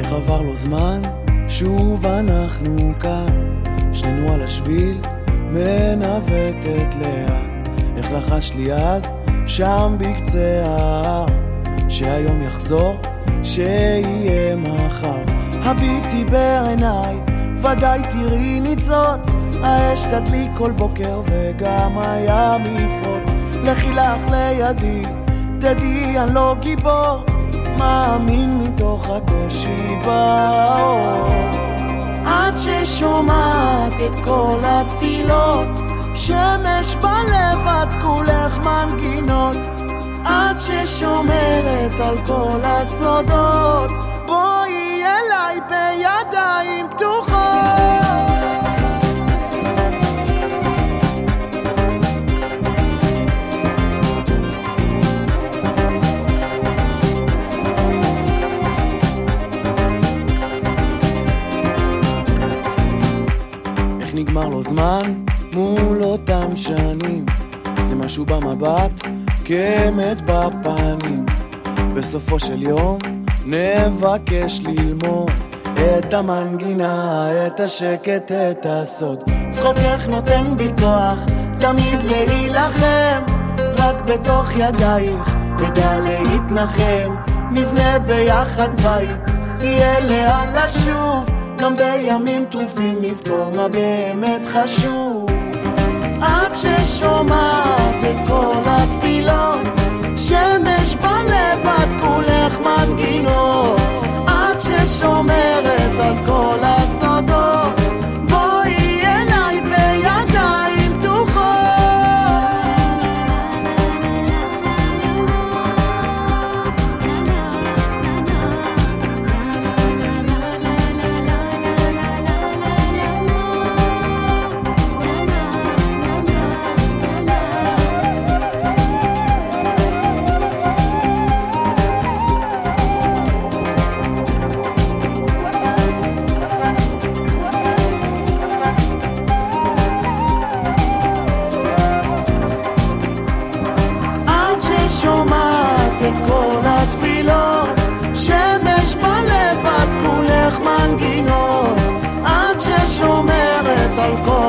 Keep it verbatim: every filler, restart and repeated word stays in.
איך עבר לו זמן, שוב אנחנו כאן, שנינו על השביל, מנווטת לאן. איך לחש לי אז, שם בקצה ההר, שהיום יחזור, שיהיה מחר. הביטי בעיניי, ודאי תראי ניצוץ, האש תדליק כל בוקר וגם הים יפרוץ. לכי לך לידי, תדעי אני לא גיבור, מאמין מתוך הקושי באור. עד ששומעת את כל התפילות, שמש בלב עד כולך מנגינות. עד ששומרת על כל הסודות, בואי אליי בידיים פתוחות. איך נגמר לו זמן מול אותם שנים, זה משהו במבט כמת בפנים. בסופו של יום נבקש ללמוד את המנגינה, את השקט, את הסוד. צחוקך נותן בי כוח תמיד להילחם, רק בתוך ידייך תדע להתנחם. נבנה ביחד בית, יהיה לאן לשוב, גם בימים טרופים נזכור מה באמת חשוב. עד ששומעת את כל התפילות, שמש בלב עד כולך מנגינות. עד ששומרת על כל הסודות, בואי אליי בידיים פתוחות. שומעת את כל התפילות, שמש בלב עד כולך מנגינות. עד ששומרת על כל